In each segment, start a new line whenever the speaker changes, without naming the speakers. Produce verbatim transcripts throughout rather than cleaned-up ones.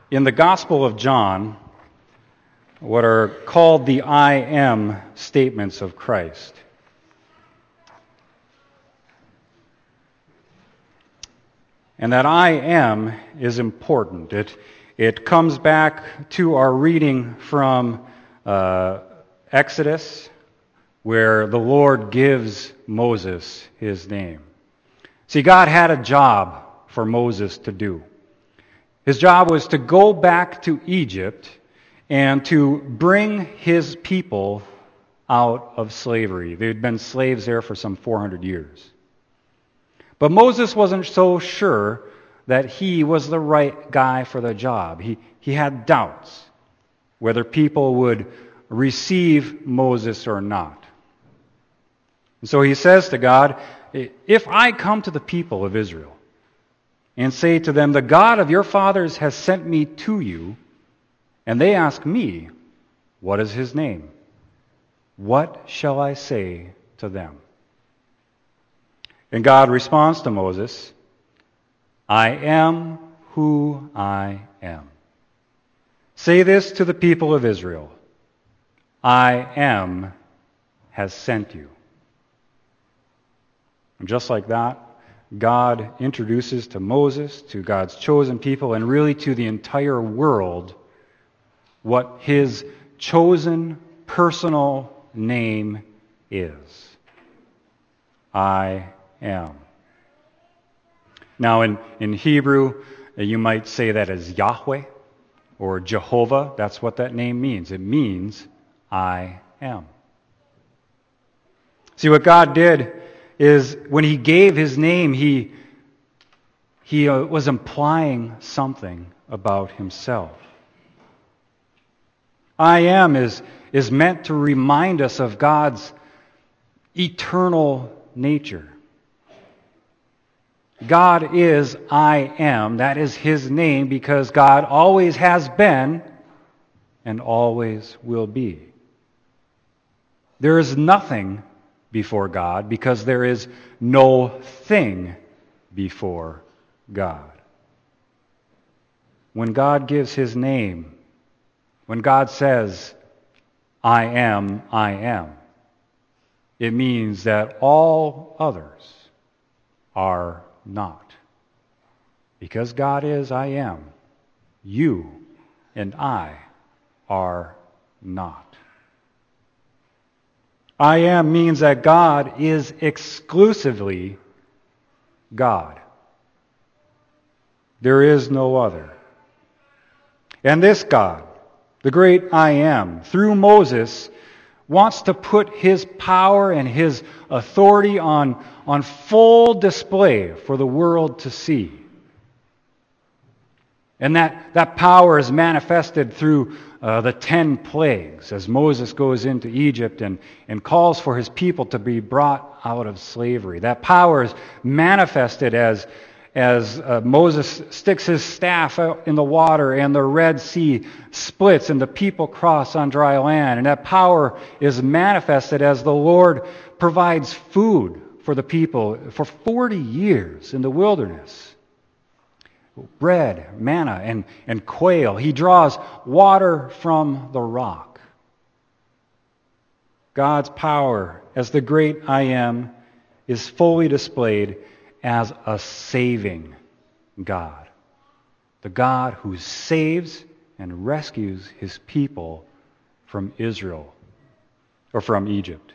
In the Gospel of John, what are called the I am statements of Christ. And that I am is important. It, it comes back to our reading from uh, Exodus, where the Lord gives Moses his name. See, God had a job for Moses to do. His job was to go back to Egypt and to bring his people out of slavery. They'd been slaves there for some four hundred years. But Moses wasn't so sure that he was the right guy for the job. He, he had doubts whether people would receive Moses or not. And so he says to God, if I come to the people of Israel and say to them, the God of your fathers has sent me to you, and they ask me, what is his name? What shall I say to them? And God responds to Moses, I am who I am. Say this to the people of Israel, I am has sent you. And just like that, God introduces to Moses, to God's chosen people, and really to the entire world, what his chosen personal name is. I am. Now, in, in Hebrew, you might say that as Yahweh or Jehovah. That's what that name means. It means I am. See, what God did is when he gave his name, he, he uh, was implying something about himself. I am is, is meant to remind us of God's eternal nature. God is I am. That is his name because God always has been and always will be. There is nothing before God because there is no thing before God. When God gives his name, when God says, I am, I am, it means that all others are not. Because God is I am, you and I are not. I am means that God is exclusively God. There is no other. And this God, the great I am, through Moses, wants to put his power and his authority on, on full display for the world to see. And that, that power is manifested through uh, the ten plagues as Moses goes into Egypt and, and calls for his people to be brought out of slavery. That power is manifested as, as uh, Moses sticks his staff out in the water and the Red Sea splits and the people cross on dry land. And that power is manifested as the Lord provides food for the people for forty years in the wilderness. Bread, manna, and, and quail. He draws water from the rock. God's power as the great I am is fully displayed as a saving God. The God who saves and rescues his people from Israel or from Egypt.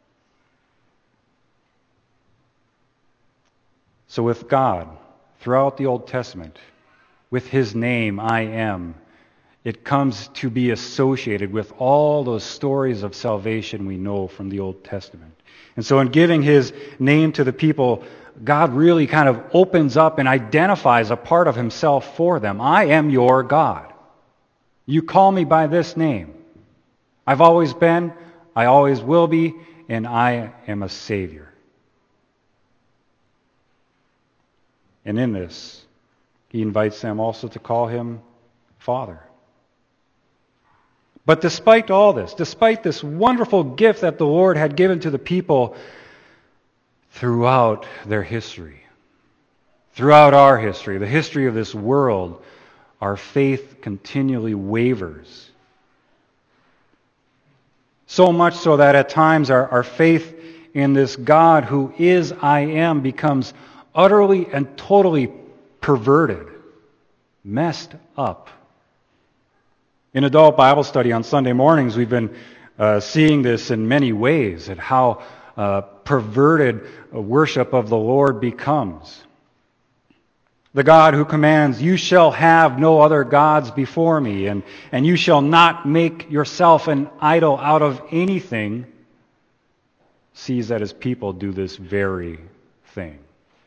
So with God, throughout the Old Testament, with his name, I am, it comes to be associated with all those stories of salvation we know from the Old Testament. And so in giving his name to the people, God really kind of opens up and identifies a part of himself for them. I am your God. You call me by this name. I've always been, I always will be, and I am a Savior. And in this, he invites them also to call him Father. But despite all this, despite this wonderful gift that the Lord had given to the people throughout their history, throughout our history, the history of this world, our faith continually wavers. So much so that at times our, our faith in this God who is I am becomes utterly and totally perverted, messed up. In adult Bible study on Sunday mornings, we've been uh, seeing this in many ways, at how uh, perverted worship of the Lord becomes. The God who commands, "You shall have no other gods before me," and, and "You shall not make yourself an idol out of anything," sees that his people do this very thing.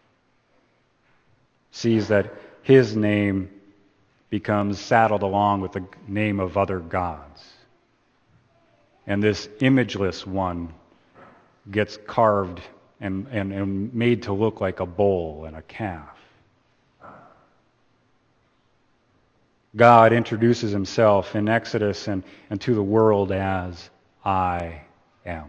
Sees that his name becomes saddled along with the name of other gods. And this imageless one gets carved and, and, and made to look like a bull and a calf. God introduces himself in Exodus and, and to the world as I am.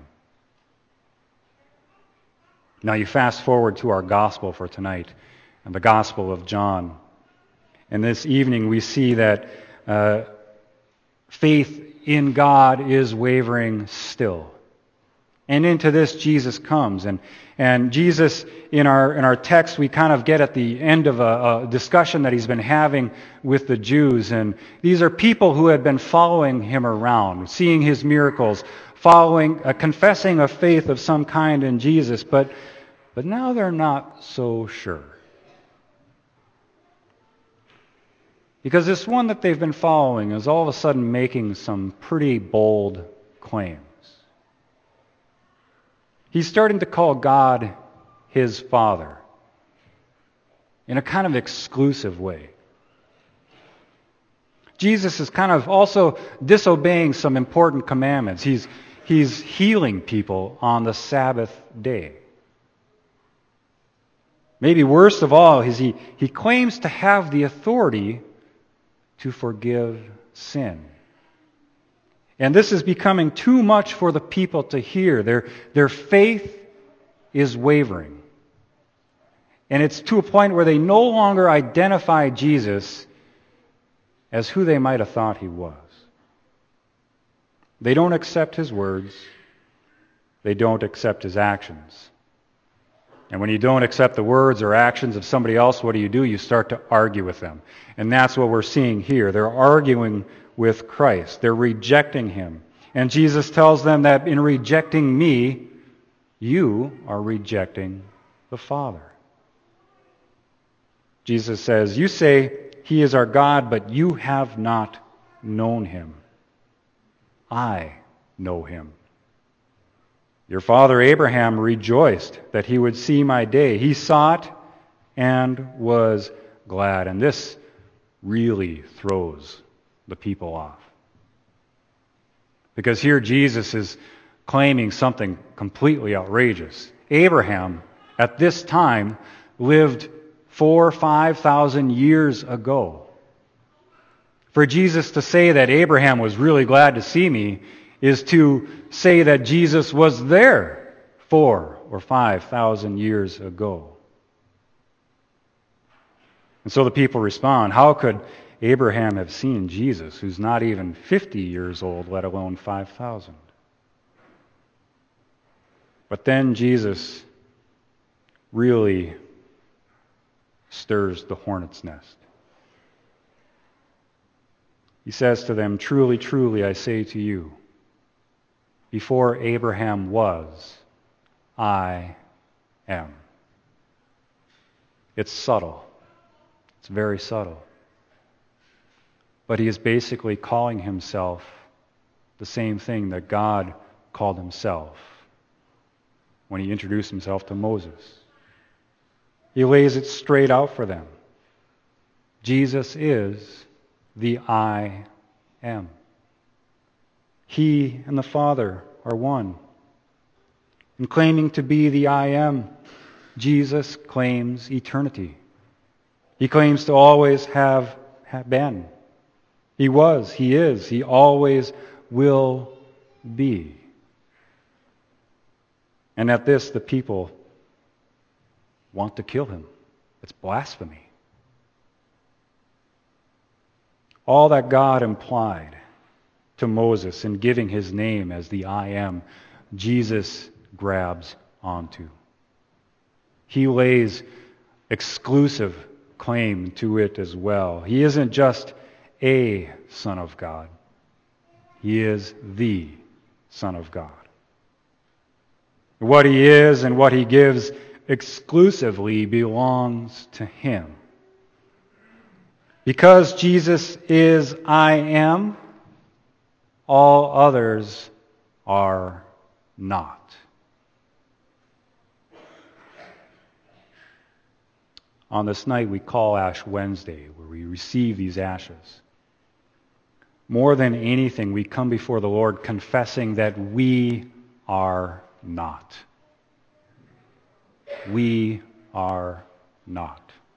Now you fast forward to our gospel for tonight, and the Gospel of John. And this evening we see that uh, faith in God is wavering still. And into this Jesus comes. And, and Jesus, in our, in our text, we kind of get at the end of a, a discussion that he's been having with the Jews. And these are people who had been following him around, seeing his miracles, following, uh, confessing a faith of some kind in Jesus. But, but now they're not so sure. Because this one that they've been following is all of a sudden making some pretty bold claims. He's starting to call God his Father in a kind of exclusive way. Jesus is kind of also disobeying some important commandments. He's, he's healing people on the Sabbath day. Maybe worst of all is he, he claims to have the authority to forgive sin. And this is becoming too much for the people to hear. Their, their faith is wavering. And it's to a point where they no longer identify Jesus as who they might have thought he was. They don't accept his words. They don't accept his actions. And when you don't accept the words or actions of somebody else, what do you do? You start to argue with them. And that's what we're seeing here. They're arguing with Christ. They're rejecting him. And Jesus tells them that in rejecting me, you are rejecting the Father. Jesus says, "You say he is our God, but you have not known him. I know him. Your father Abraham rejoiced that he would see my day. He saw it and was glad." And this really throws the people off. Because here Jesus is claiming something completely outrageous. Abraham, at this time, lived four or five thousand years ago. For Jesus to say that Abraham was really glad to see me is to say that Jesus was there four or five thousand years ago. And so the people respond, how could Abraham have seen Jesus, who's not even fifty years old, let alone five thousand? But then Jesus really stirs the hornet's nest. He says to them, "Truly, truly, I say to you, before Abraham was, I am." It's subtle. It's very subtle. But he is basically calling himself the same thing that God called himself when he introduced himself to Moses. He lays it straight out for them. Jesus is the I am. He and the Father are one. In claiming to be the I am, Jesus claims eternity. He claims to always have been. He was, he is, he always will be. And at this, the people want to kill him. It's blasphemy. all that God implied to Moses in giving his name as the I Am, Jesus grabs onto. He lays exclusive claim to it as well. He isn't just a Son of God. He is the Son of God. What he is and what he gives exclusively belongs to him. Because Jesus is I Am, all others are not. On this night we call Ash Wednesday, where we receive these ashes. More than anything, we come before the Lord confessing that we are not. We are not.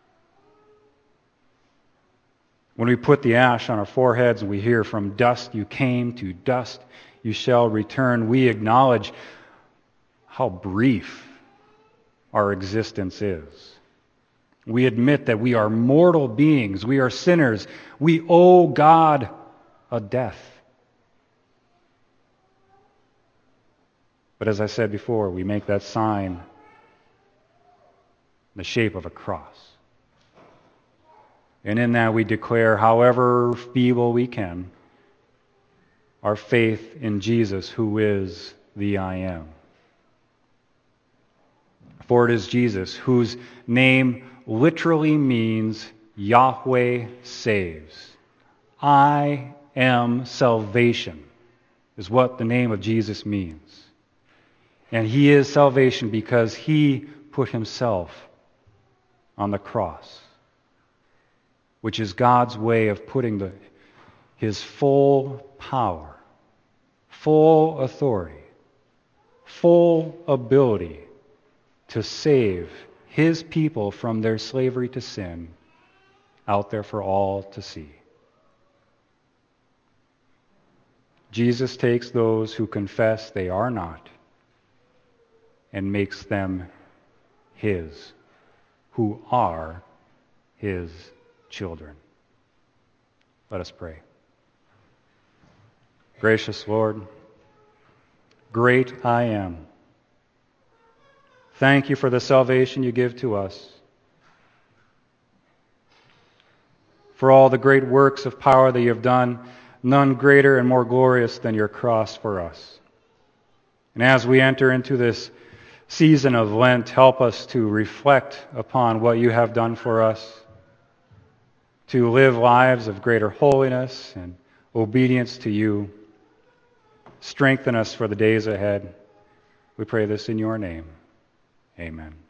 When we put the ash on our foreheads and we hear, "From dust you came, to dust you shall return," we acknowledge how brief our existence is. We admit that we are mortal beings. We are sinners. We owe God a death. But as I said before, we make that sign in the shape of a cross. And in that we declare, however feeble we can, our faith in Jesus, who is the I Am. For it is Jesus, whose name literally means Yahweh saves. I am salvation, is what the name of Jesus means. And he is salvation because he put himself on the cross, which is God's way of putting the, his full power, full authority, full ability to save his people from their slavery to sin out there for all to see. Jesus takes those who confess they are not and makes them his, who are his children. Let us pray. Gracious Lord, great I Am, thank you for the salvation you give to us, for all the great works of power that you have done, none greater and more glorious than your cross for us. And as we enter into this season of Lent, help us to reflect upon what you have done for us, to live lives of greater holiness and obedience to you. Strengthen us for the days ahead. We pray this in your name. Amen.